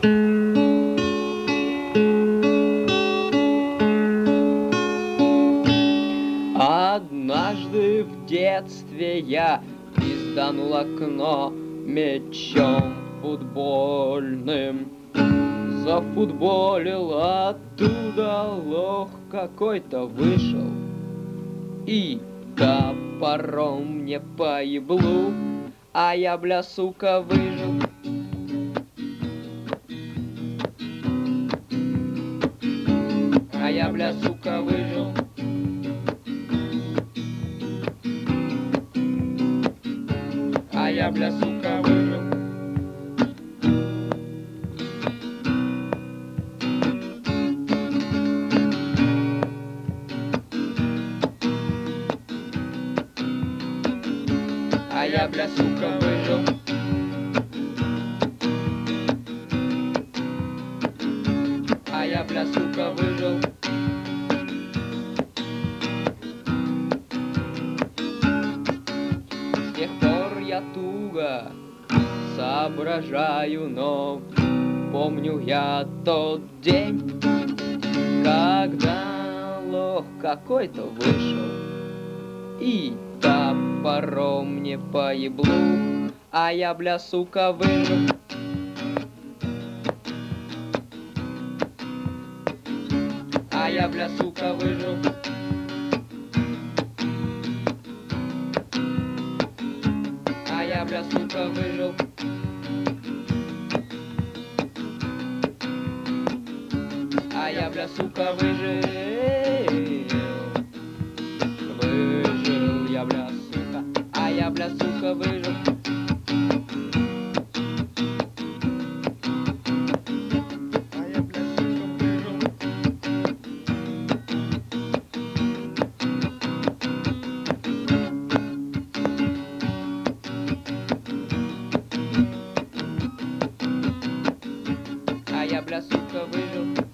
Однажды в детстве я пизданул окно мячом футбольным. Зафутболил, оттуда лох какой-то вышел и топором мне по еблу, а я, бля, сука, выжил. А я, бля, сука, выжил. А я, бля, сука, выжил. А я, бля, сука, выжил. А я, бля, сука, выжил. С тех пор я туго соображаю, но помню я тот день, когда лох какой-то вышел и топором мне по еблу, а я, бля, сука, выжил. А я, бля, сука, выжил. А я, бля, сука, выжил. А я, бля, сука, выжил. Выжил я, бля, сука. А я, бля, сука, выжил. А я, бля, сука, выжил. А я, бля, сука, выжил.